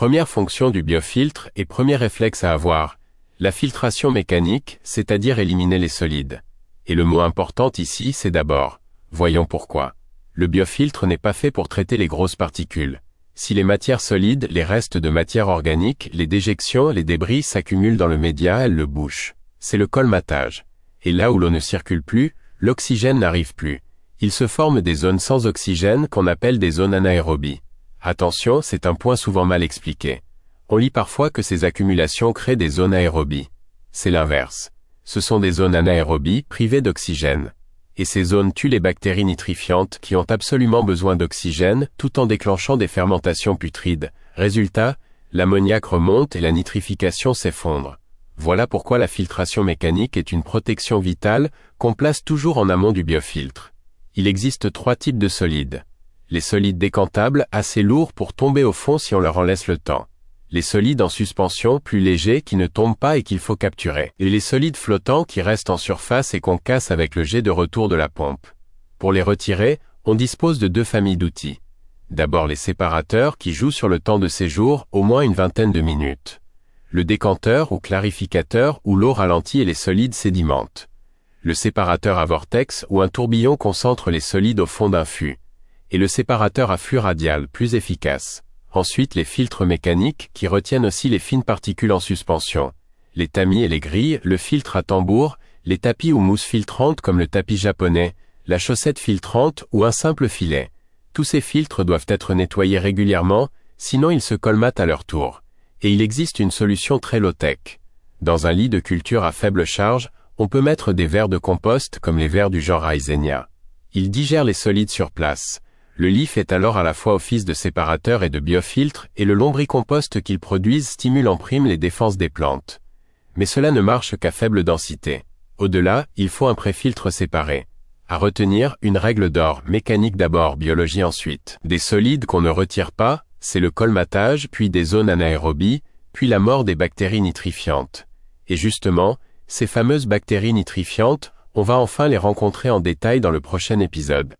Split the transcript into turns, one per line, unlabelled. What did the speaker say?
Première fonction du biofiltre et premier réflexe à avoir, la filtration mécanique, c'est-à-dire éliminer les solides. Et le mot important ici, c'est d'abord. Voyons pourquoi. Le biofiltre n'est pas fait pour traiter les grosses particules. Si les matières solides, les restes de matière organique, les déjections, les débris s'accumulent dans le média, elles le bouchent. C'est le colmatage. Et là où l'eau ne circule plus, l'oxygène n'arrive plus. Il se forme des zones sans oxygène qu'on appelle des zones anaérobies. Attention, c'est un point souvent mal expliqué. On lit parfois que ces accumulations créent des zones aérobies. C'est l'inverse. Ce sont des zones anaérobies privées d'oxygène. Et ces zones tuent les bactéries nitrifiantes qui ont absolument besoin d'oxygène tout en déclenchant des fermentations putrides. Résultat, l'ammoniac remonte et la nitrification s'effondre. Voilà pourquoi la filtration mécanique est une protection vitale qu'on place toujours en amont du biofiltre. Il existe 3 types de solides. Les solides décantables, assez lourds pour tomber au fond si on leur en laisse le temps. Les solides en suspension, plus légers, qui ne tombent pas et qu'il faut capturer. Et les solides flottants qui restent en surface et qu'on casse avec le jet de retour de la pompe. Pour les retirer, on dispose de 2 familles d'outils. D'abord les séparateurs qui jouent sur le temps de séjour, au moins une vingtaine de minutes. Le décanteur ou clarificateur où l'eau ralentit et les solides sédimentent. Le séparateur à vortex où un tourbillon concentre les solides au fond d'un fût. Et le séparateur à flux radial, plus efficace. Ensuite les filtres mécaniques qui retiennent aussi les fines particules en suspension. Les tamis et les grilles, le filtre à tambour, les tapis ou mousses filtrantes comme le tapis japonais, la chaussette filtrante ou un simple filet. Tous ces filtres doivent être nettoyés régulièrement, sinon ils se colmatent à leur tour. Et il existe une solution très low-tech. Dans un lit de culture à faible charge, on peut mettre des vers de compost comme les vers du genre Rhizenia. Ils digèrent les solides sur place. Le lit fait alors à la fois office de séparateur et de biofiltre et le lombricompost qu'ils produisent stimule en prime les défenses des plantes. Mais cela ne marche qu'à faible densité. Au-delà, il faut un préfiltre séparé. À retenir, une règle d'or, mécanique d'abord, biologie ensuite. Des solides qu'on ne retire pas, c'est le colmatage, puis des zones anaérobies, puis la mort des bactéries nitrifiantes. Et justement, ces fameuses bactéries nitrifiantes, on va enfin les rencontrer en détail dans le prochain épisode.